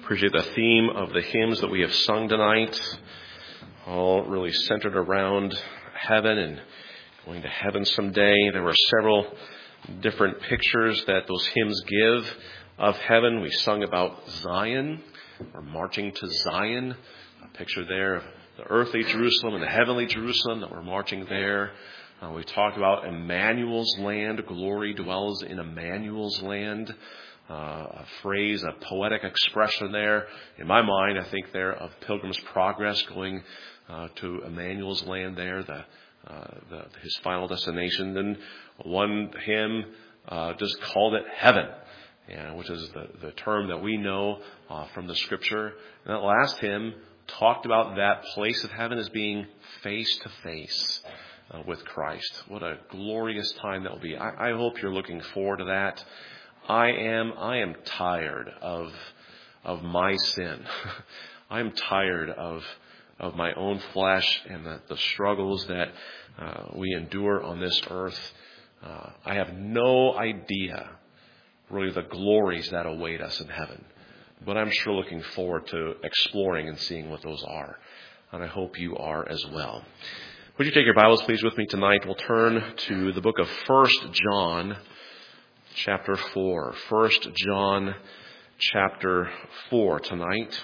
Appreciate the theme of the hymns that we have sung tonight, all really centered around heaven and going to heaven someday. There were several different pictures that those hymns give of heaven. We sung about Zion, or marching to Zion, a picture there of the earthly Jerusalem and the heavenly Jerusalem that we're marching there. We talked about Emmanuel's land. Glory dwells in Emmanuel's land. A phrase, a poetic expression there. In my mind, I think there of Pilgrim's Progress, going to Emmanuel's land there, his final destination. Then one hymn just called it heaven, which is the term that we know from the Scripture. And that last hymn talked about that place of heaven as being face to face with Christ. What a glorious time that will be. I hope you're looking forward to that. I am tired of my sin. I'm tired of my own flesh and the struggles that we endure on this earth. I have no idea really the glories that await us in heaven, but I'm sure looking forward to exploring and seeing what those are. And I hope you are as well. Would you take your Bibles, please, with me tonight? We'll turn to the book of 1 John, chapter 4. 1 John, chapter 4 tonight.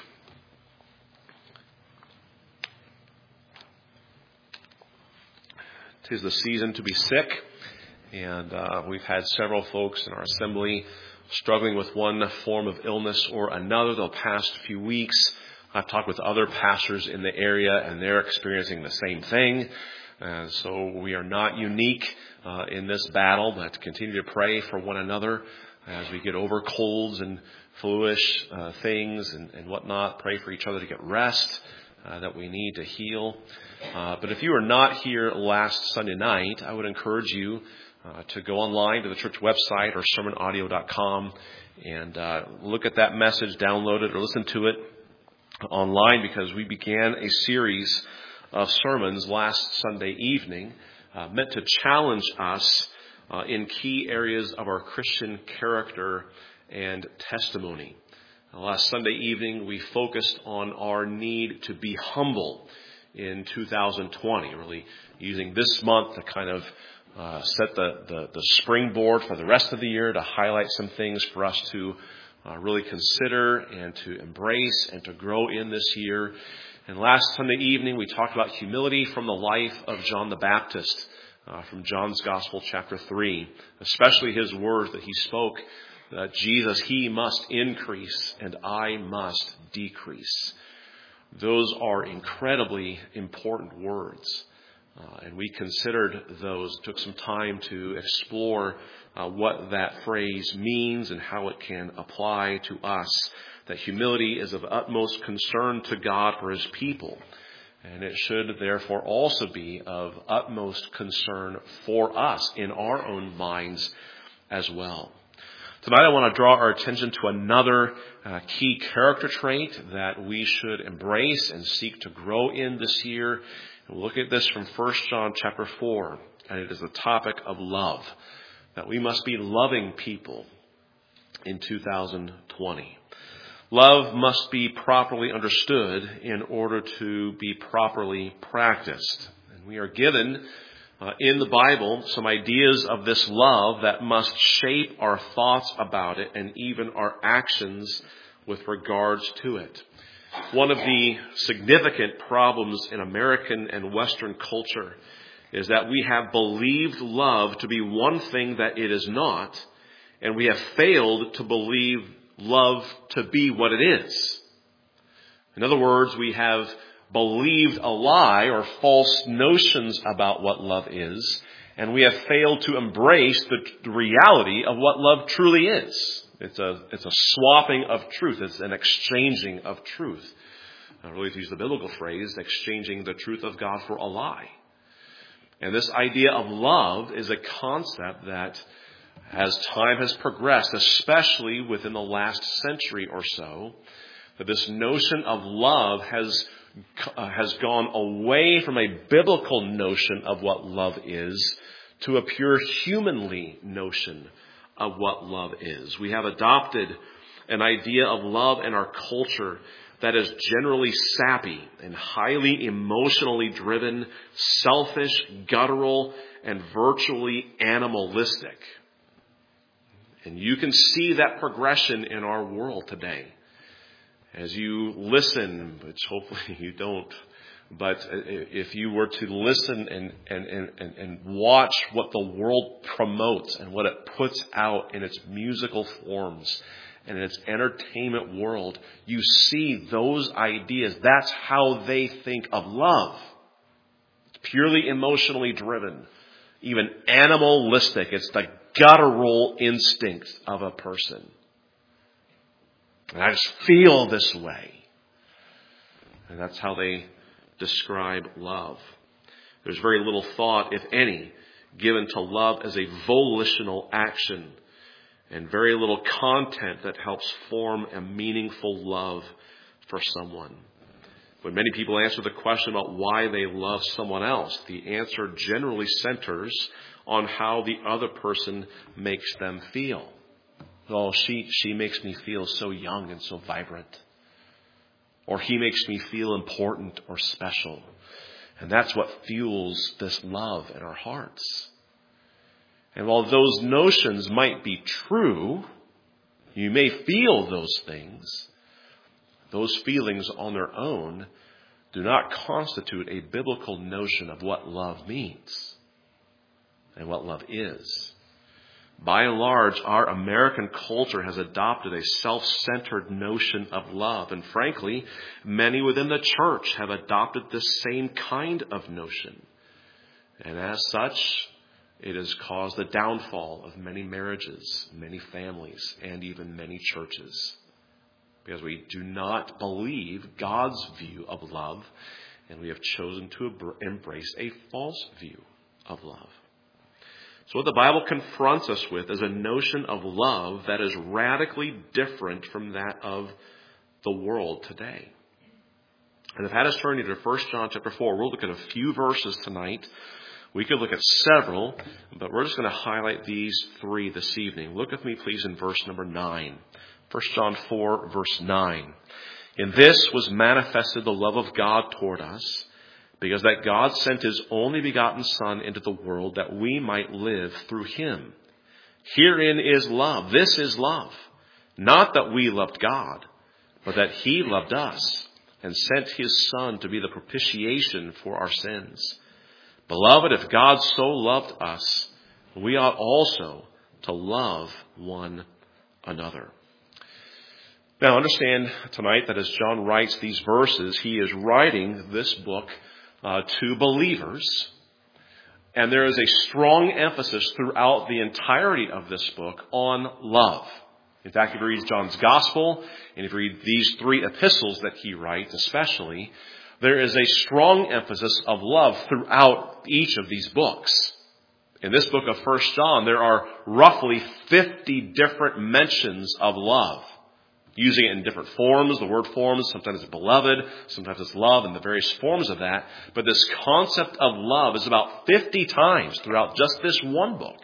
Tis the season to be sick, and we've had several folks in our assembly struggling with one form of illness or another the past few weeks. I've talked with other pastors in the area, and they're experiencing the same thing. So we are not unique in this battle, but continue to pray for one another as we get over colds and flu-ish things and whatnot. Pray for each other to get rest that we need to heal. But if you were not here last Sunday night, I would encourage you to go online to the church website or sermonaudio.com and look at that message, download it, or listen to it online, because we began a series of sermons last Sunday evening meant to challenge us in key areas of our Christian character and testimony. Last Sunday evening, we focused on our need to be humble in 2020, really using this month to kind of set the springboard for the rest of the year, to highlight some things for us to really consider and to embrace and to grow in this year. And last Sunday evening, we talked about humility from the life of John the Baptist, from John's Gospel, chapter 3, especially his words that he spoke, that Jesus, he must increase and I must decrease. Those are incredibly important words. And we considered those, took some time to explore what that phrase means and how it can apply to us. That humility is of utmost concern to God for his people. And it should therefore also be of utmost concern for us in our own minds as well. Tonight I want to draw our attention to another key character trait that we should embrace and seek to grow in this year. And we'll look at this from 1 John chapter 4, and it is the topic of love. That we must be loving people in 2020. Love must be properly understood in order to be properly practiced. And we are given in the Bible some ideas of this love that must shape our thoughts about it and even our actions with regards to it. One of the significant problems in American and Western culture is that we have believed love to be one thing that it is not, and we have failed to believe love to be what it is. In other words, we have believed a lie or false notions about what love is, and we have failed to embrace the reality of what love truly is. It's a swapping of truth. It's an exchanging of truth. Really, to use the biblical phrase, exchanging the truth of God for a lie. And this idea of love is a concept that, as time has progressed, especially within the last century or so, that this notion of love has gone away from a biblical notion of what love is to a pure humanly notion of what love is. We have adopted an idea of love in our culture that is generally sappy and highly emotionally driven, selfish, guttural, and virtually animalistic. And you can see that progression in our world today. As you listen, which hopefully you don't, but if you were to listen and watch what the world promotes and what it puts out in its musical forms and in its entertainment world, you see those ideas. That's how they think of love. It's purely emotionally driven, even animalistic. It's the guttural instinct of a person. And I just feel this way. And that's how they describe love. There's very little thought, if any, given to love as a volitional action, and very little content that helps form a meaningful love for someone. When many people answer the question about why they love someone else, the answer generally centers on how the other person makes them feel. Oh, she makes me feel so young and so vibrant. Or he makes me feel important or special. And that's what fuels this love in our hearts. And while those notions might be true, you may feel those things. Those feelings on their own do not constitute a biblical notion of what love means and what love is. By and large, our American culture has adopted a self-centered notion of love. And frankly, many within the church have adopted this same kind of notion. And as such, it has caused the downfall of many marriages, many families, and even many churches. Because we do not believe God's view of love, and we have chosen to embrace a false view of love. So what the Bible confronts us with is a notion of love that is radically different from that of the world today. And I've had us turn you to 1 John chapter 4. We'll look at a few verses tonight. We could look at several, but we're just going to highlight these three this evening. Look with me, please, in verse number 9. 1 John 4, verse 9. In this was manifested the love of God toward us, because that God sent his only begotten Son into the world that we might live through him. Herein is love. This is love. Not that we loved God, but that he loved us and sent his Son to be the propitiation for our sins. Beloved, if God so loved us, we ought also to love one another. Now understand tonight that as John writes these verses, he is writing this book to believers. And there is a strong emphasis throughout the entirety of this book on love. In fact, if you read John's Gospel, and if you read these three epistles that he writes especially, there is a strong emphasis of love throughout each of these books. In this book of 1 John, there are roughly 50 different mentions of love. Using it in different forms, the word forms, sometimes it's beloved, sometimes it's love, and the various forms of that. But this concept of love is about 50 times throughout just this one book.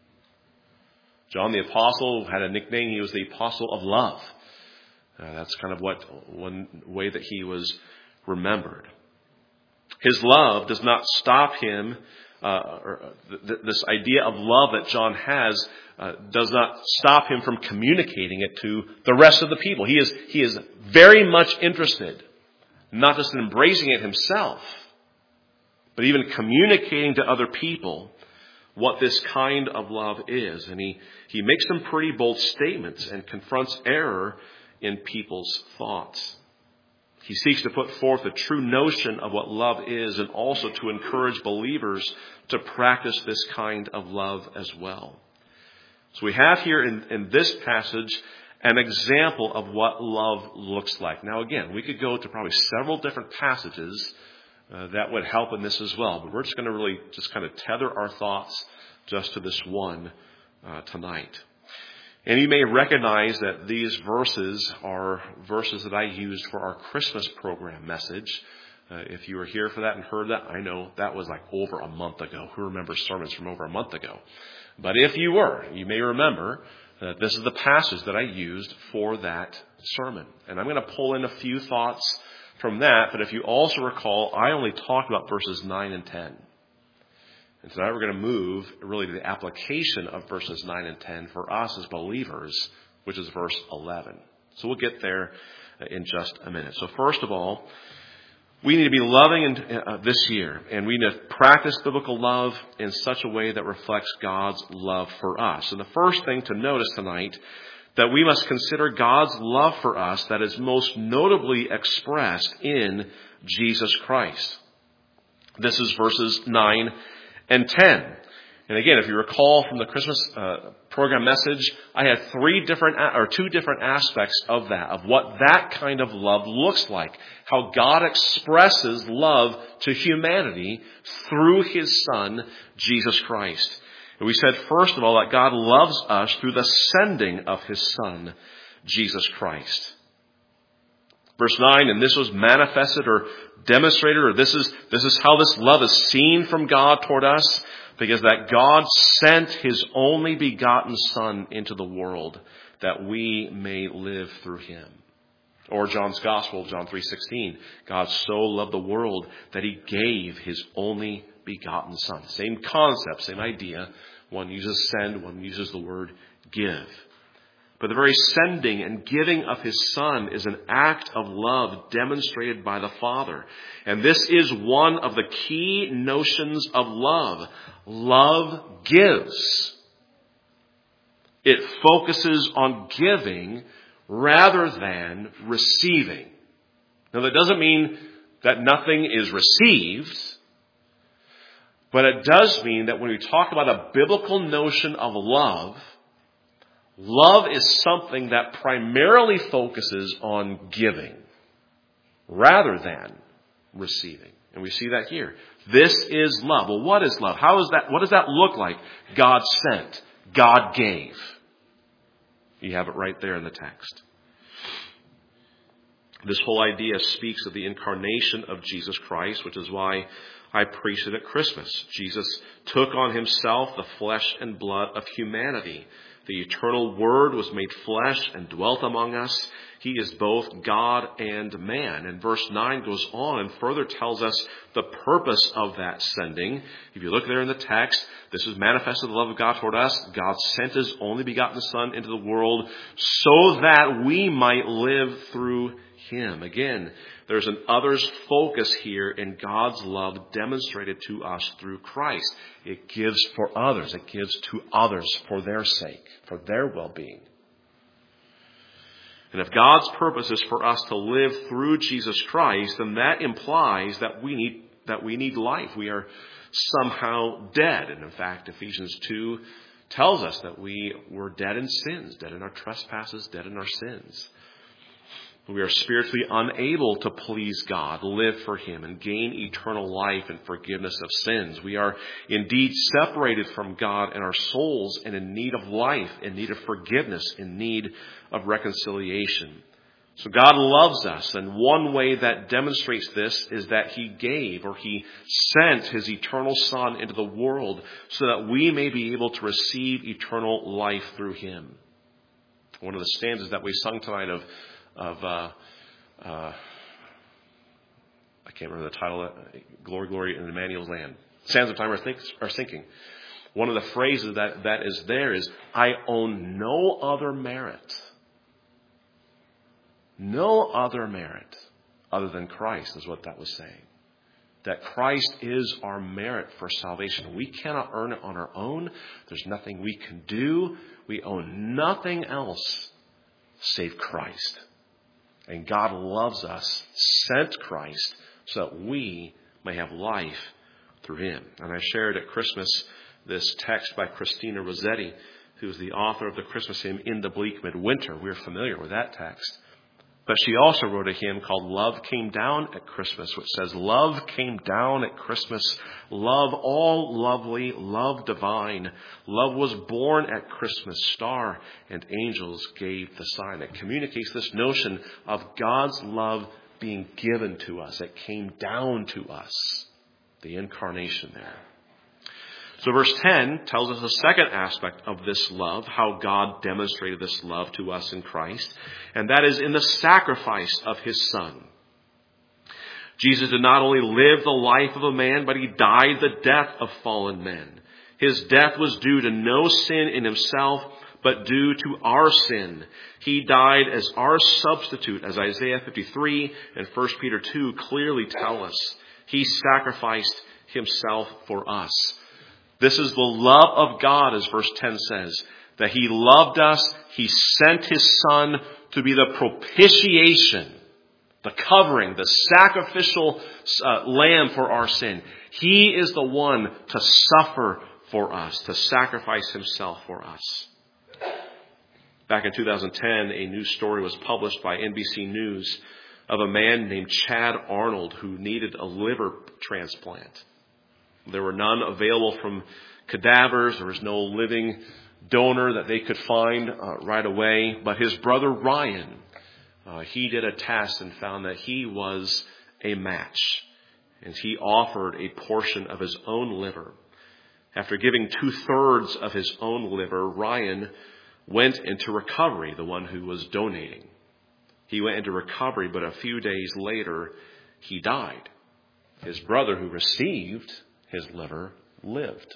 John the Apostle had a nickname. He was the Apostle of Love. That's kind of one way that he was remembered. His love does not stop him. This idea of love that John has does not stop him from communicating it to the rest of the people. He is very much interested, not just in embracing it himself, but even communicating to other people what this kind of love is. And he makes some pretty bold statements and confronts error in people's thoughts. He seeks to put forth a true notion of what love is and also to encourage believers to practice this kind of love as well. So we have here in this passage an example of what love looks like. Now again, we could go to probably several different passages that would help in this as well. But we're just going to really just kind of tether our thoughts just to this one tonight. And you may recognize that these verses are verses that I used for our Christmas program message. If you were here for that and heard that, I know that was like over a month ago. Who remembers sermons from over a month ago? But if you were, you may remember This is the passage that I used for that sermon. And I'm going to pull in a few thoughts from that, but if you also recall, I only talked about verses 9 and 10. And tonight we're going to move really to the application of verses 9 and 10 for us as believers, which is verse 11. So we'll get there in just a minute. So first of all, we need to be loving this year, and we need to practice biblical love in such a way that reflects God's love for us. And the first thing to notice tonight, that we must consider God's love for us that is most notably expressed in Jesus Christ. This is verses 9 and 10. And again, if you recall from the Christmas program message, I had two different aspects of that, of what that kind of love looks like. How God expresses love to humanity through His Son, Jesus Christ. And we said, first of all, that God loves us through the sending of His Son, Jesus Christ. Verse 9, and this was manifested or demonstrated, or this is how this love is seen from God toward us, because that God sent His only begotten Son into the world that we may live through Him. Or John's Gospel, John 3:16, God so loved the world that He gave His only begotten Son. Same concept, same idea. One uses send, one uses the word give. But the very sending and giving of His Son is an act of love demonstrated by the Father. And this is one of the key notions of love. Love gives. It focuses on giving rather than receiving. Now, that doesn't mean that nothing is received, but it does mean that when we talk about a biblical notion of love, love is something that primarily focuses on giving rather than receiving. And we see that here. This is love. Well, what is love? What does that look like? God sent. God gave. You have it right there in the text. This whole idea speaks of the incarnation of Jesus Christ, which is why I preach it at Christmas. Jesus took on Himself the flesh and blood of humanity. The eternal Word was made flesh and dwelt among us. He is both God and man. And verse 9 goes on and further tells us the purpose of that sending. If you look there in the text, this is manifested the love of God toward us. God sent His only begotten Son into the world so that we might live through Him. Again, there's an others focus here in God's love demonstrated to us through Christ. It gives for others. It gives to others for their sake, for their well-being. And if God's purpose is for us to live through Jesus Christ, then that implies that we need life. We are somehow dead. And in fact, Ephesians 2 tells us that we were dead in sins, dead in our trespasses, dead in our sins. We are spiritually unable to please God, live for Him, and gain eternal life and forgiveness of sins. We are indeed separated from God in our souls and in need of life, in need of forgiveness, in need of reconciliation. So God loves us, and one way that demonstrates this is that He gave, or He sent His eternal Son into the world so that we may be able to receive eternal life through Him. One of the stanzas that we sung tonight I can't remember the title, Glory, Glory in Emmanuel's Land. Sands of Time are sinking. One of the phrases that is there is, I own no other merit. No other merit other than Christ is what that was saying. That Christ is our merit for salvation. We cannot earn it on our own. There's nothing we can do. We own nothing else save Christ. And God loves us, sent Christ, so that we may have life through Him. And I shared at Christmas this text by Christina Rossetti, who is the author of the Christmas hymn, In the Bleak Midwinter. We're familiar with that text. But she also wrote a hymn called Love Came Down at Christmas, which says, Love came down at Christmas, love all lovely, love divine. Love was born at Christmas, star and angels gave the sign. It communicates this notion of God's love being given to us. It came down to us, the incarnation there. So verse 10 tells us the second aspect of this love, how God demonstrated this love to us in Christ, and that is in the sacrifice of his Son. Jesus did not only live the life of a man, but he died the death of fallen men. His death was due to no sin in himself, but due to our sin. He died as our substitute, as Isaiah 53 and 1 Peter 2 clearly tell us. He sacrificed himself for us. This is the love of God, as verse 10 says, that he loved us. He sent his Son to be the propitiation, the covering, the sacrificial lamb for our sin. He is the one to suffer for us, to sacrifice himself for us. Back in 2010, a news story was published by NBC News of a man named Chad Arnold who needed a liver transplant. There were none available from cadavers. There was no living donor that they could find right away. But his brother Ryan, he did a test and found that he was a match. And he offered a portion of his own liver. After giving 2/3 of his own liver, Ryan went into recovery, the one who was donating. He went into recovery, but a few days later, he died. His brother who received his liver lived.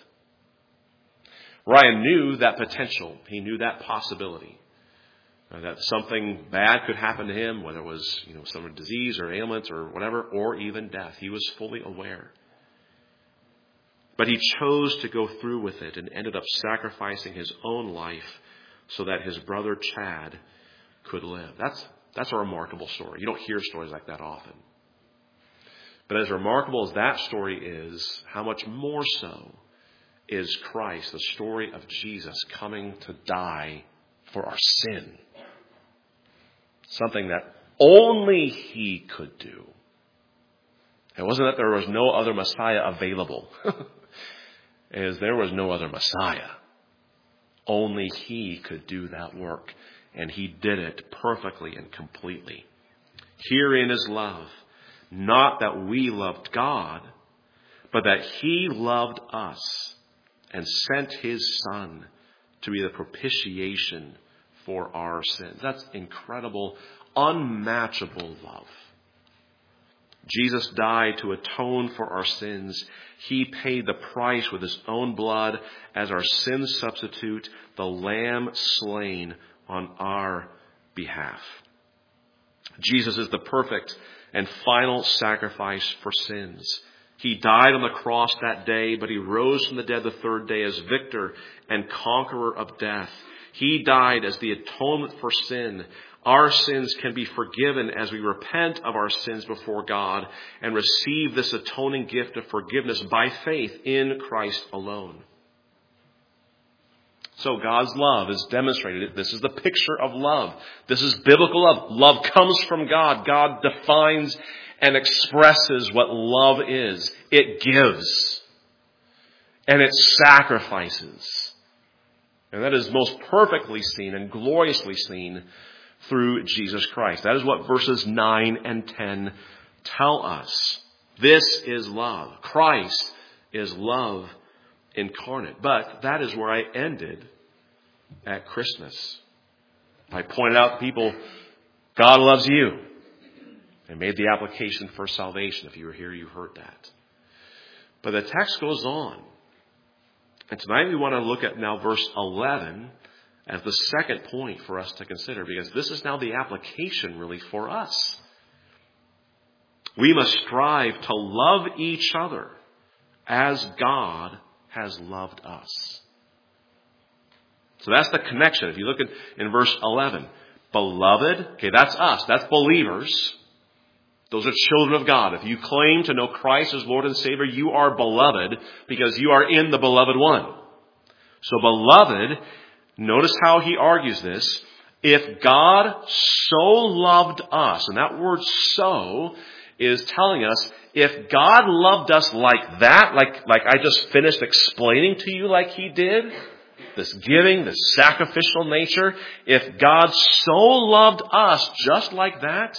Ryan knew that potential. He knew that possibility. That something bad could happen to him, whether it was, some disease or ailment or whatever, or even death. He was fully aware. But he chose to go through with it and ended up sacrificing his own life so that his brother Chad could live. That's a remarkable story. You don't hear stories like that often. But as remarkable as that story is, how much more so is Christ, the story of Jesus coming to die for our sin. Something that only he could do. It wasn't that there was no other Messiah available. As there was no other Messiah. Only he could do that work. And he did it perfectly and completely. Herein is love. Not that we loved God, but that he loved us and sent his Son to be the propitiation for our sins. That's incredible, unmatchable love. Jesus died to atone for our sins. He paid the price with his own blood as our sin substitute, the lamb slain on our behalf. Jesus is the perfect and final sacrifice for sins. He died on the cross that day, but he rose from the dead the third day as victor and conqueror of death. He died as the atonement for sin. Our sins can be forgiven as we repent of our sins before God and receive this atoning gift of forgiveness by faith in Christ alone. So God's love is demonstrated. This is the picture of love. This is biblical love. Love comes from God. God defines and expresses what love is. It gives. And it sacrifices. And that is most perfectly seen and gloriously seen through Jesus Christ. That is what verses 9 and 10 tell us. This is love. Christ is love incarnate. But that is where I ended at Christmas. I pointed out to people, God loves you. And made the application for salvation. If you were here, you heard that. But the text goes on. And tonight we want to look at now verse 11 as the second point for us to consider, because this is now the application really for us. We must strive to love each other as God has loved us. So that's the connection. If you look in verse 11, beloved, okay, that's us. That's believers. Those are children of God. If you claim to know Christ as Lord and Savior, you are beloved because you are in the beloved one. So beloved, notice how he argues this. If God so loved us, and that word so is telling us, if God loved us like that, like I just finished explaining to you like he did, this giving, this sacrificial nature, if God so loved us just like that,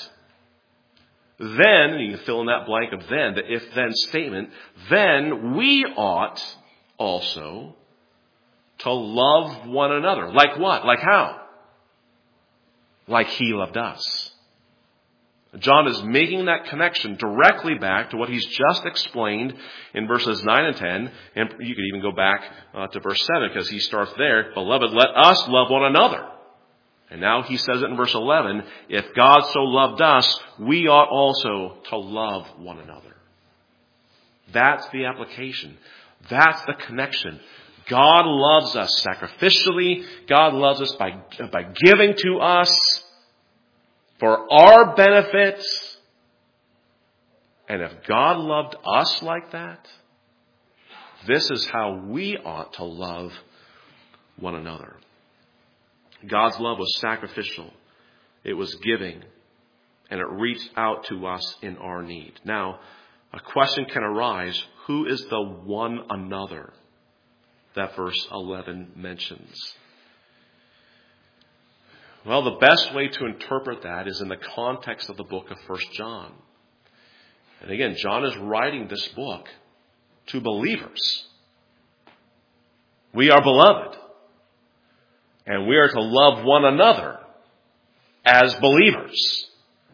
then, you can fill in that blank of then, the if-then statement, then we ought also to love one another. Like what? Like how? Like He loved us. John is making that connection directly back to what he's just explained in verses 9 and 10. And you could even go back to verse 7 because he starts there. Beloved, let us love one another. And now he says it in verse 11. If God so loved us, we ought also to love one another. That's the application. That's the connection. God loves us sacrificially. God loves us by giving to us for our benefits. And if God loved us like that, this is how we ought to love one another. God's love was sacrificial. It was giving. And it reached out to us in our need. Now, a question can arise. Who is the one another that verse 11 mentions? Well, the best way to interpret that is in the context of the book of 1 John. And again, John is writing this book to believers. We are beloved. And we are to love one another as believers.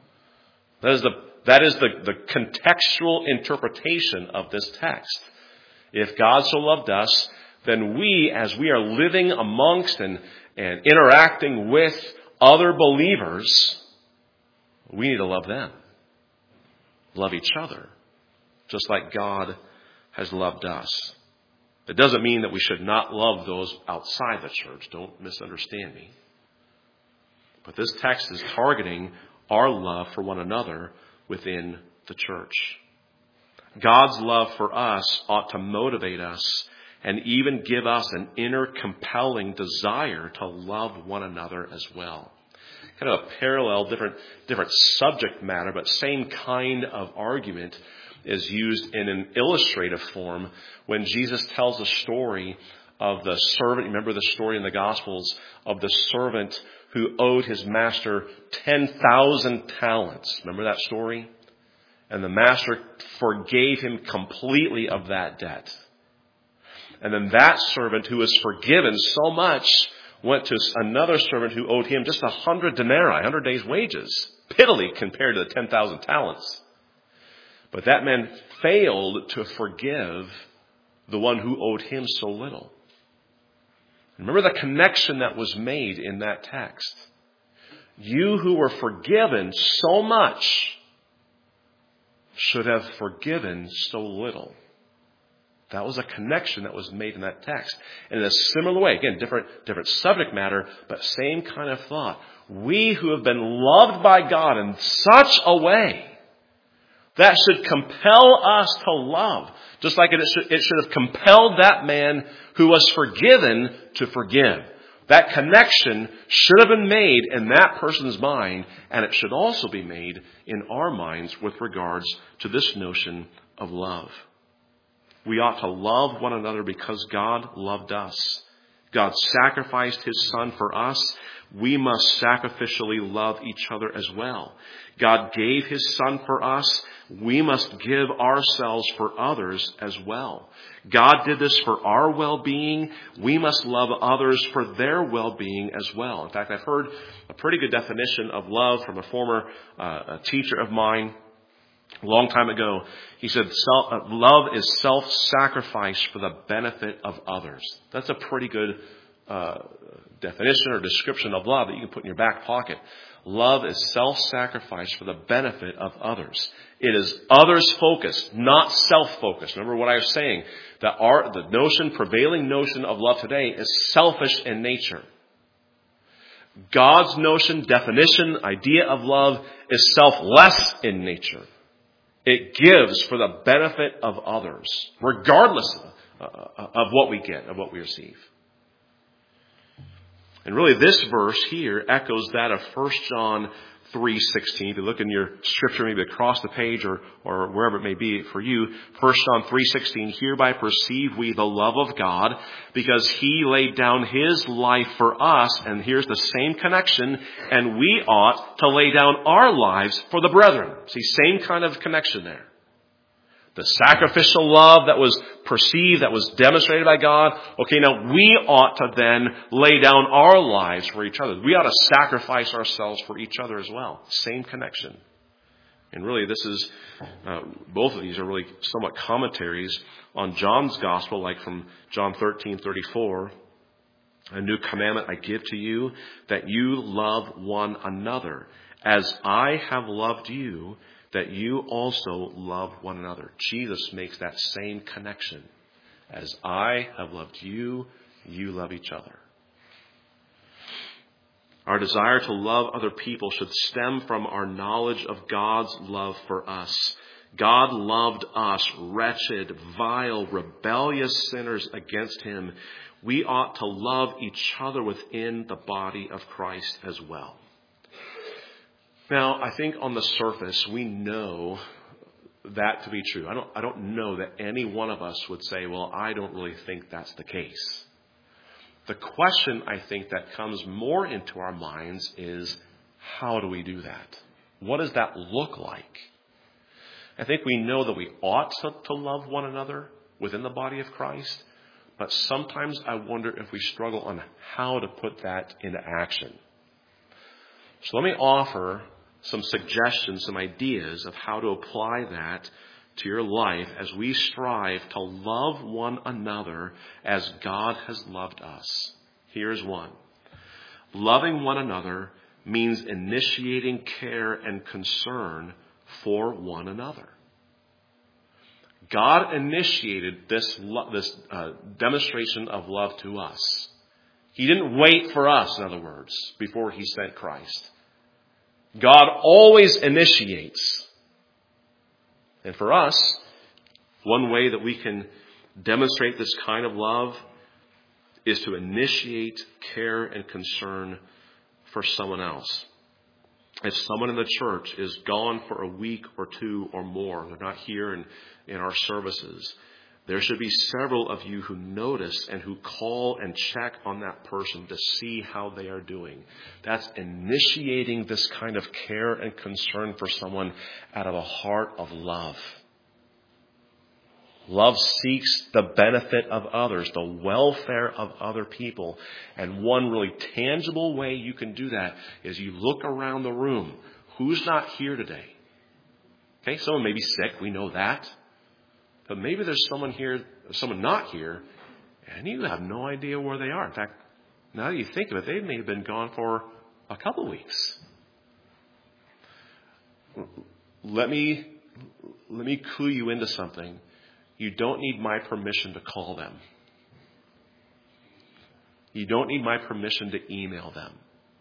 That is the contextual interpretation of this text. If God so loved us, then we, as we are living amongst and interacting with other believers, we need to love them. Love each other. Just like God has loved us. It doesn't mean that we should not love those outside the church. Don't misunderstand me. But this text is targeting our love for one another within the church. God's love for us ought to motivate us and even give us an inner compelling desire to love one another as well. Kind of a parallel, different subject matter, but same kind of argument is used in an illustrative form when Jesus tells the story of the servant. Remember the story in the Gospels of the servant who owed his master 10,000 talents. Remember that story? And the master forgave him completely of that debt. And then that servant who was forgiven so much went to another servant who owed him just 100 denarii, 100 days' wages. Piddly compared to the 10,000 talents. But that man failed to forgive the one who owed him so little. Remember the connection that was made in that text. You who were forgiven so much should have forgiven so little. That was a connection that was made in that text. And in a similar way, again, different subject matter, but same kind of thought. We who have been loved by God in such a way that should compel us to love, just like it should have compelled that man who was forgiven to forgive. That connection should have been made in that person's mind, and it should also be made in our minds with regards to this notion of love. We ought to love one another because God loved us. God sacrificed His Son for us. We must sacrificially love each other as well. God gave His Son for us. We must give ourselves for others as well. God did this for our well-being. We must love others for their well-being as well. In fact, I've heard a pretty good definition of love from a former teacher of mine a long time ago. He said, love is self-sacrifice for the benefit of others. That's a pretty good definition or description of love that you can put in your back pocket. Love is self-sacrifice for the benefit of others. It is others-focused, not self-focused. Remember what I was saying, that the prevailing notion of love today is selfish in nature. God's notion, definition, idea of love is selfless in nature. It gives for the benefit of others, regardless of what we get, of what we receive. And really this verse here echoes that of 1 John 3:16. If you look in your scripture, maybe across the page or wherever it may be for you, 1 John 3:16, hereby perceive we the love of God because He laid down His life for us. And here's the same connection. And we ought to lay down our lives for the brethren. See, same kind of connection there. The sacrificial love that was perceived, that was demonstrated by God. Okay, now we ought to then lay down our lives for each other. We ought to sacrifice ourselves for each other as well. Same connection. And really, this is, both of these are really somewhat commentaries on John's gospel, like from John 13:34. A new commandment I give to you, that you love one another. As I have loved you, that you also love one another. Jesus makes that same connection. As I have loved you, you love each other. Our desire to love other people should stem from our knowledge of God's love for us. God loved us, wretched, vile, rebellious sinners against him. We ought to love each other within the body of Christ as well. Now, I think on the surface, we know that to be true. I don't know that any one of us would say, well, I don't really think that's the case. The question, I think, that comes more into our minds is, how do we do that? What does that look like? I think we know that we ought to love one another within the body of Christ, but sometimes I wonder if we struggle on how to put that into action. So let me offer some suggestions, some ideas of how to apply that to your life as we strive to love one another as God has loved us. Here's one. Loving one another means initiating care and concern for one another. God initiated this demonstration of love to us. He didn't wait for us, in other words, before he sent Christ. God always initiates. And for us, one way that we can demonstrate this kind of love is to initiate care and concern for someone else. If someone in the church is gone for a week or two or more, they're not here in our services, there should be several of you who notice and who call and check on that person to see how they are doing. That's initiating this kind of care and concern for someone out of a heart of love. Love seeks the benefit of others, the welfare of other people. And one really tangible way you can do that is you look around the room. Who's not here today? Okay, someone may be sick. We know that. But maybe there's someone here, someone not here, and you have no idea where they are. In fact, now that you think of it, they may have been gone for a couple weeks. Let me clue you into something. You don't need my permission to call them. You don't need my permission to email them.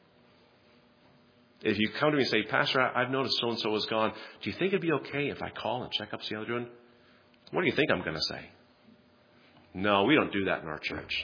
If you come to me and say, Pastor, I've noticed so-and-so is gone. Do you think it'd be okay if I call and check up, see how they're doing? What do you think I'm going to say? No, we don't do that in our church.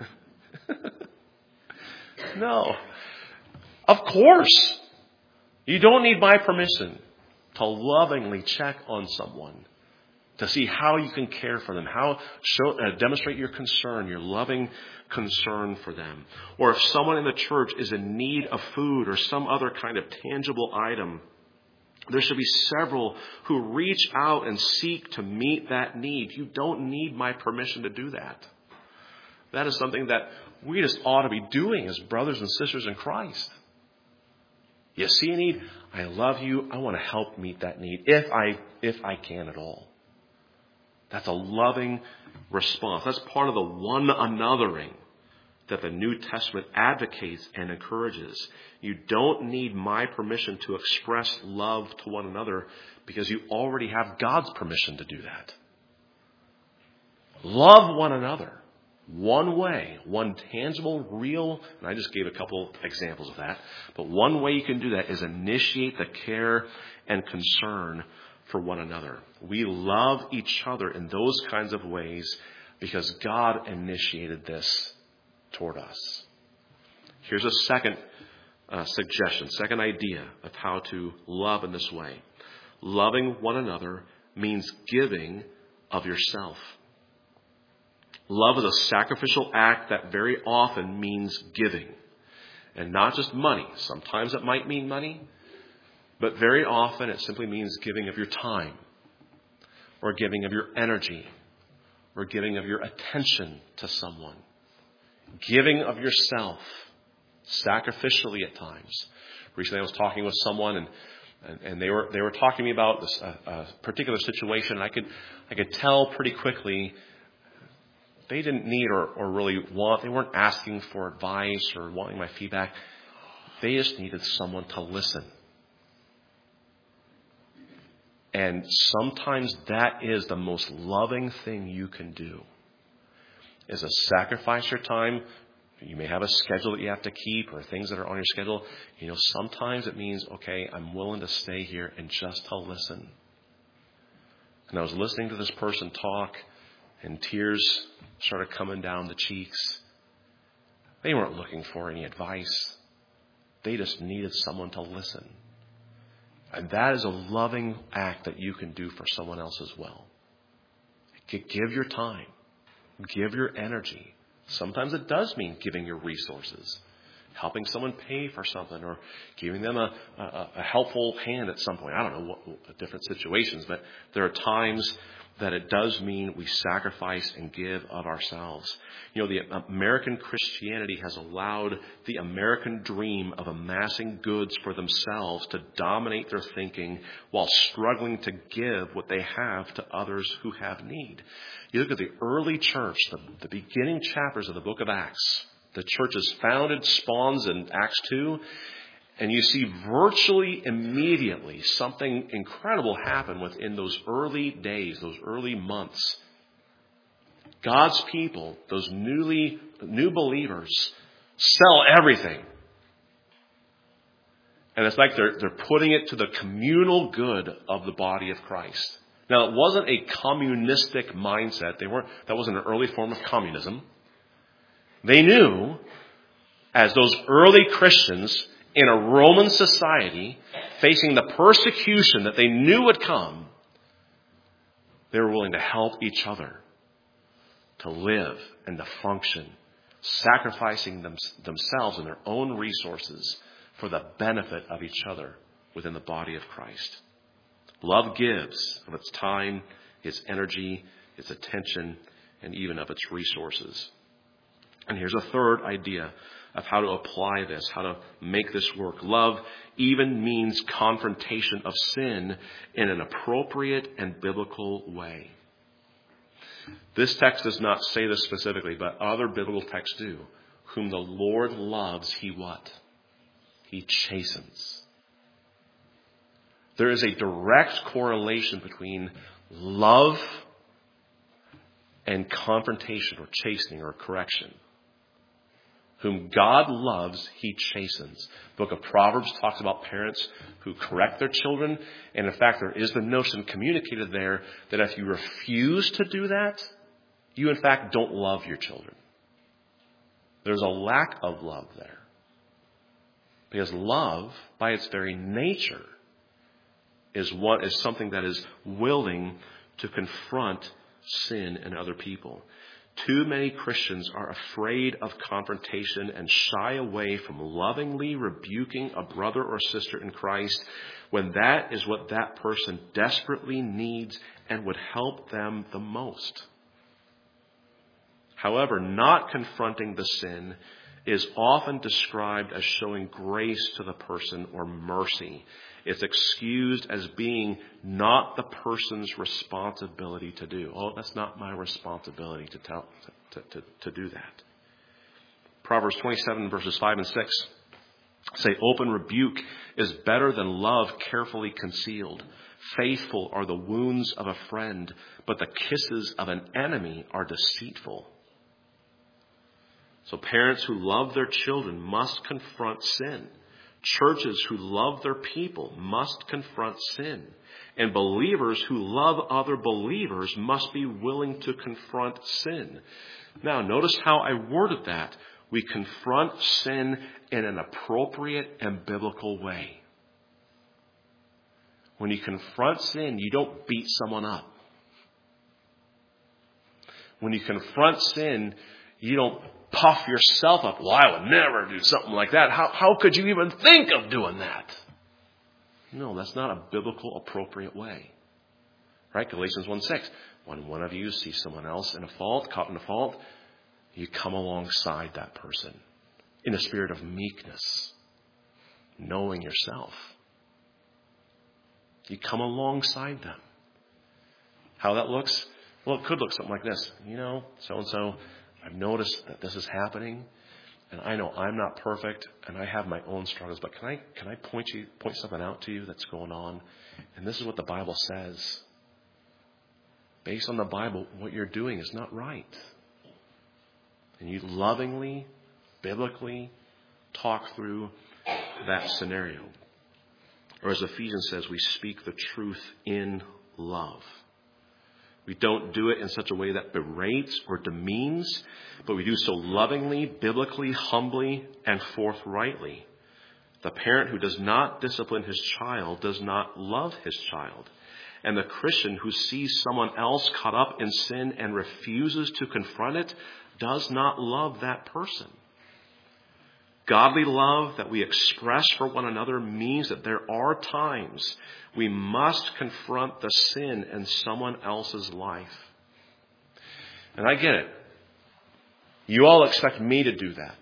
No. Of course. You don't need my permission to lovingly check on someone, to see how you can care for them, demonstrate your concern, your loving concern for them. Or if someone in the church is in need of food or some other kind of tangible item, there should be several who reach out and seek to meet that need. You don't need my permission to do that. That is something that we just ought to be doing as brothers and sisters in Christ. You see a need? I love you. I want to help meet that need if I can at all. That's a loving response. That's part of the one anothering that the New Testament advocates and encourages. You don't need my permission to express love to one another because you already have God's permission to do that. Love one another. One way, one tangible, real, and I just gave a couple examples of that, but one way you can do that is initiate the care and concern for one another. We love each other in those kinds of ways because God initiated this toward us. Here's a second suggestion, second idea of how to love in this way. Loving one another means giving of yourself. Love is a sacrificial act that very often means giving. And not just money. Sometimes it might mean money, but very often it simply means giving of your time, or giving of your energy, or giving of your attention to someone, giving of yourself, sacrificially at times. Recently I was talking with someone and they were talking to me about this a particular situation, and I could tell pretty quickly they didn't need or really want, they weren't asking for advice or wanting my feedback. They just needed someone to listen. And sometimes that is the most loving thing you can do, is to sacrifice your time. You may have a schedule that you have to keep or things that are on your schedule. Sometimes it means, okay, I'm willing to stay here and just to listen. And I was listening to this person talk, and tears started coming down the cheeks. They weren't looking for any advice. They just needed someone to listen. And that is a loving act that you can do for someone else as well. Give your time. Give your energy. Sometimes it does mean giving your resources, helping someone pay for something, or giving them a helpful hand at some point. I don't know what different situations, but there are times that it does mean we sacrifice and give of ourselves. The American Christianity has allowed the American dream of amassing goods for themselves to dominate their thinking while struggling to give what they have to others who have need. You look at the early church, the beginning chapters of the book of Acts. The church is founded, spawns in Acts 2. And you see virtually immediately something incredible happen within those early days, those early months. God's people, those new believers, sell everything. And it's like they're putting it to the communal good of the body of Christ. Now, it wasn't a communistic mindset. That wasn't an early form of communism. They knew, as those early Christians in a Roman society, facing the persecution that they knew would come, they were willing to help each other to live and to function, sacrificing themselves and their own resources for the benefit of each other within the body of Christ. Love gives of its time, its energy, its attention, and even of its resources. And here's a third idea of how to apply this, how to make this work. Love even means confrontation of sin in an appropriate and biblical way. This text does not say this specifically, but other biblical texts do. Whom the Lord loves, He what? He chastens. There is a direct correlation between love and confrontation or chastening or correction. Whom God loves, He chastens. The book of Proverbs talks about parents who correct their children. And in fact, there is the notion communicated there that if you refuse to do that, you in fact don't love your children. There's a lack of love there. Because love, by its very nature, is something that is willing to confront sin in other people. Too many Christians are afraid of confrontation and shy away from lovingly rebuking a brother or sister in Christ when that is what that person desperately needs and would help them the most. However, not confronting the sin is often described as showing grace to the person or mercy. It's excused as being not the person's responsibility to do. Oh, that's not my responsibility to do that. Proverbs 27 verses 5 and 6 say, open rebuke is better than love carefully concealed. Faithful are the wounds of a friend, but the kisses of an enemy are deceitful. So parents who love their children must confront sin. Churches who love their people must confront sin. And believers who love other believers must be willing to confront sin. Now, notice how I worded that. We confront sin in an appropriate and biblical way. When you confront sin, you don't beat someone up. When you confront sin, you don't puff yourself up. Well, I would never do something like that. How could you even think of doing that? No, that's not a biblical appropriate way. Right? Galatians 1:6. When one of you sees someone else in a fault, caught in a fault, you come alongside that person in a spirit of meekness, knowing yourself. You come alongside them. How that looks? Well, it could look something like this. So-and-so, I've noticed that this is happening, and I know I'm not perfect, and I have my own struggles, but can I point something out to you that's going on? And this is what the Bible says. Based on the Bible, what you're doing is not right. And you lovingly, biblically talk through that scenario. Or as Ephesians says, we speak the truth in love. We don't do it in such a way that berates or demeans, but we do so lovingly, biblically, humbly, and forthrightly. The parent who does not discipline his child does not love his child. And the Christian who sees someone else caught up in sin and refuses to confront it does not love that person. Godly love that we express for one another means that there are times we must confront the sin in someone else's life. And I get it. You all expect me to do that.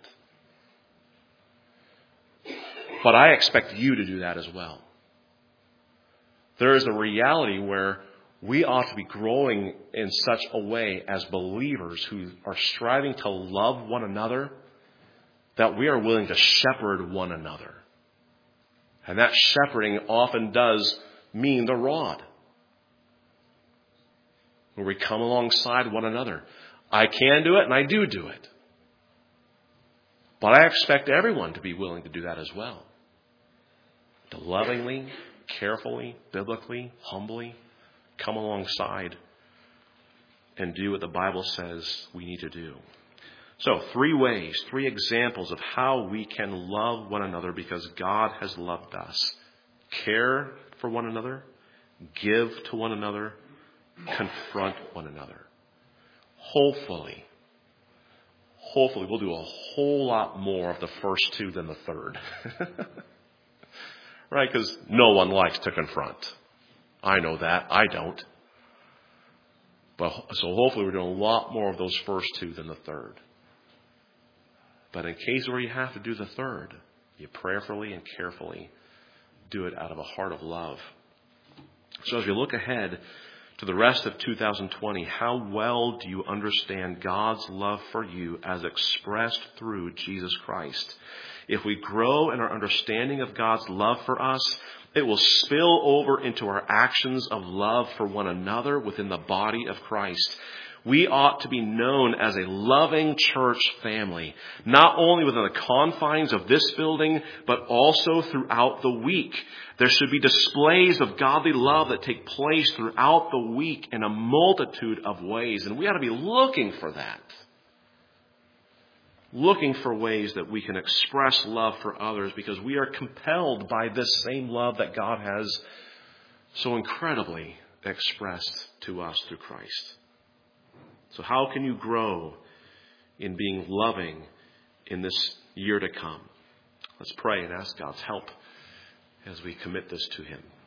But I expect you to do that as well. There is a reality where we ought to be growing in such a way as believers who are striving to love one another that we are willing to shepherd one another. And that shepherding often does mean the rod, where we come alongside one another. I can do it, and I do it. But I expect everyone to be willing to do that as well. To lovingly, carefully, biblically, humbly come alongside and do what the Bible says we need to do. So 3 ways, 3 examples of how we can love one another because God has loved us. Care for one another, give to one another, confront one another. Hopefully we'll do a whole lot more of the first 2 than the third. Right? Because no one likes to confront. I know that. I don't. So hopefully we're doing a lot more of those first 2 than the third. But in case where you have to do the third, you prayerfully and carefully do it out of a heart of love. So as we look ahead to the rest of 2020, how well do you understand God's love for you as expressed through Jesus Christ? If we grow in our understanding of God's love for us, it will spill over into our actions of love for one another within the body of Christ. We ought to be known as a loving church family, not only within the confines of this building, but also throughout the week. There should be displays of godly love that take place throughout the week in a multitude of ways. And we ought to be looking for that. Looking for ways that we can express love for others because we are compelled by this same love that God has so incredibly expressed to us through Christ. So how can you grow in being loving in this year to come? Let's pray and ask God's help as we commit this to Him.